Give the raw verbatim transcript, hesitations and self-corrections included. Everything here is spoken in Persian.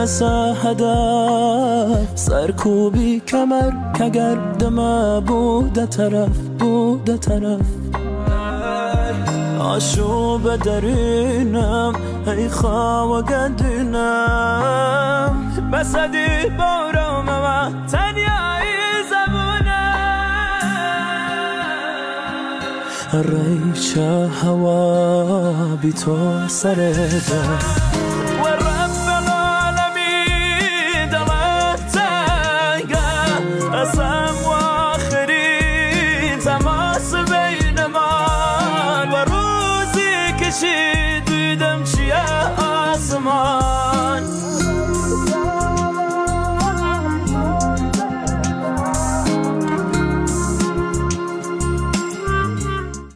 پس هدف سرکوبی کمر که گردم بوده طرف بوده طرف آشوب درینم ای خواه گدینم بسدی بارم و تنیایی زبونم ریچه هوا بی تو سر ده